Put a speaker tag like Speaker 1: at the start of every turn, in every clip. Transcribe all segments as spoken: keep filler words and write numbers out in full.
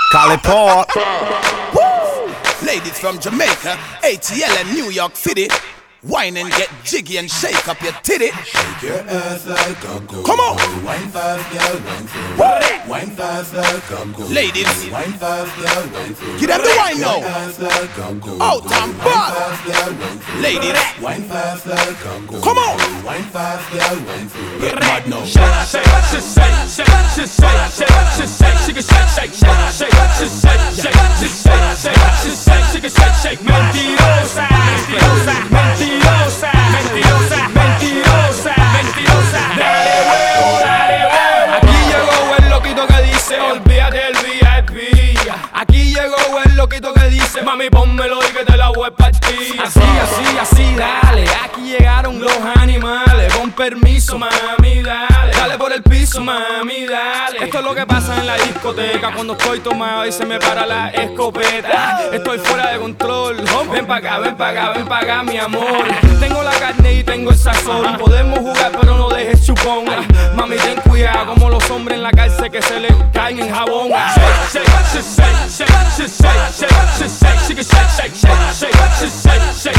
Speaker 1: Call it Paul.
Speaker 2: Woo! Ladies from Jamaica, A T L and New York City. Wine and get jiggy and shake up your titty.
Speaker 3: Shake your ass like a go.
Speaker 2: Come on.
Speaker 3: Wine fast, girl, wine slow.
Speaker 2: Woo!
Speaker 3: Wine fast like a go.
Speaker 2: Ladies,
Speaker 3: wine fast, girl, wine slow.
Speaker 2: give them the wine now.
Speaker 3: Ass like a go.
Speaker 2: Out and back. Ladies,
Speaker 3: wine fast like a go.
Speaker 2: come on.
Speaker 3: Wine fast, girl, wine slow.
Speaker 2: Get mad now.
Speaker 4: Shake, shake, shake, shake, shake, shake, shake, shake, shake, shake, shake, shake, shake, shake, shake, shake, shake, shake, shake, shake, mentirosa, mentirosa, mentirosa, mentirosa, mentirosa, mentirosa. Dale huevo, dale huevo. Aquí llegó el loquito que dice, olvídate del V I P. Aquí llegó el loquito que dice, mami pónmelo y que te la voy a partir. Así, así, así, dale. Aquí llegaron los animales. Con permiso, mami, dale. Dale por el piso, mami, dale. Esto es lo que pasa en la discoteca cuando estoy tomado y se me para la escopeta. Estoy fuera de control. Ven pa' acá, ven pa' acá, ven pa' acá, mi amor. Tengo la carne y tengo el sazón. Podemos jugar, pero no dejes chupón. Mami, ten cuidado como los hombres en la cárcel que se le caen en jabón. Shake, shake, shake, shake, shake, shake, shake, shake, shake, shake, shake, shake, shake,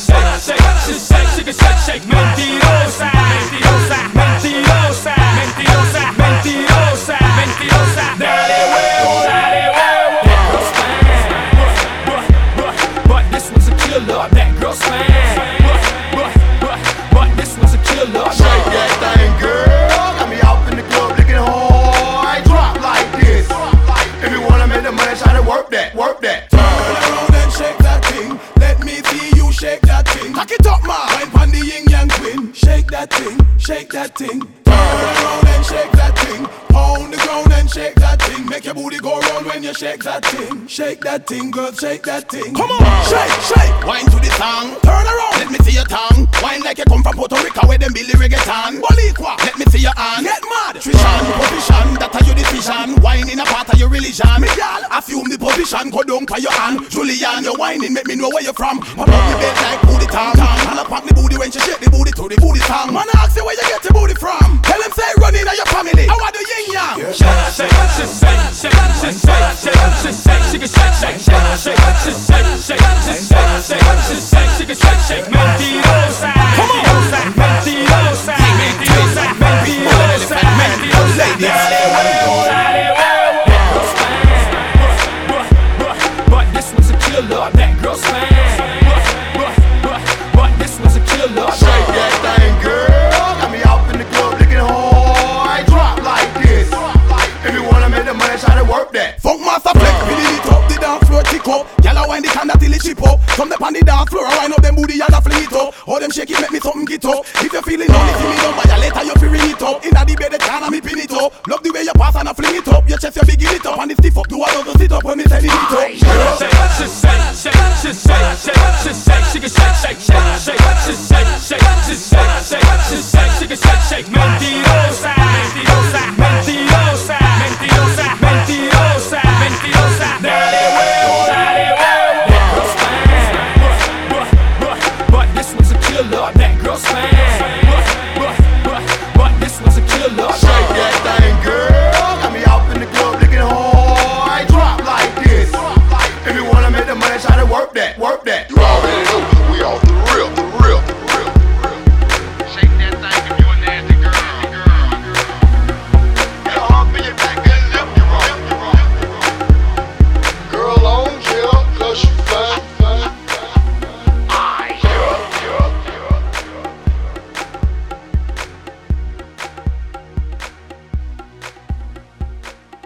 Speaker 4: shake, shake, shake, shake, mentirosa, mentirosa, mentirosa, mentirosa, mentirosa, mentirosa. Dale huevo, dale huevo. That girl's fine, but, but this was a killer. That girl's fine, but, but, but this was a killer.
Speaker 3: Shake that thing, girl. Got me out in the club looking hard. Drop like this. If you wanna make the money, try to work that, work that.
Speaker 2: Turn around and shake that thing. Let me see you shake that thing. Cock it up, man. Wine pon the yin yang twin. Shake that thing, shake that thing. Turn around and shake that thing. Pound the ground and shake that thing. Make your booty go round when you shake that thing. Shake that thing, girl, shake that thing. Come on, shake, shake. Wine to the song. Turn around, let me see your tongue. Wine like you come from Puerto Rico where them Billy reggaeton. Bolicua, let me see your hand. Get mad. Trishan, position, that are your decision. Wine in a part of your religion. Me gal, assume the position. Go down by your hand. Julian, you're whining, make me know where you're from. Pop up the bed like booty tongue. And I pop the booty when she shake the booty to the booty tongue. Man, I ask you where you get your booty from. Tell them say running at your family. I want the yin yang.
Speaker 4: Shake, shake, shake, shake, shake, shake, shake, shake, shake, shake, shake, shake, shake, shake, shake, shake, shake, mentirosa, mentirosa, mentirosa, mentirosa, mentirosa, mentirosa. Dale huevo, dale huevo. That girl's fine, but, but, but this was a killer. That girl's fine, but, but, but this was a killer.
Speaker 3: Shake that thing, girl. Got me out in the club looking hard. Drop like this. If you wanna make the money, try to work that.
Speaker 2: Funk master flex, really it up, the dance floor tick up. Y'all wind the candle till it chip up. Come up on the dance floor, I wind up them booty, y'all fling it up. All them shake it, make me something get up. If you're feeling lonely, see me down, but you later you feel ring it up. Inna the bed, the can me pin it up. Love the way you pass and I fling it up. Your chest, you big it up, and the stiff up. Do a dozen sit up when me send it up.
Speaker 4: Shake, shake, shake, shake, shake, shake, shake, shake, shake, shake, shake, shake, shake, shake, shake, shake, mentirosa, mentirosa, mentirosa, mentirosa, mentirosa, mentirosa. Dale huevo, dale huevo. That girl's fine, but, but, but this was a killer. That girl's fine, but, but, but, but this was a killer.
Speaker 3: Shake that thing, girl. Got me out in the club looking hard. Drop like this. If you wanna make the money, try to work that, work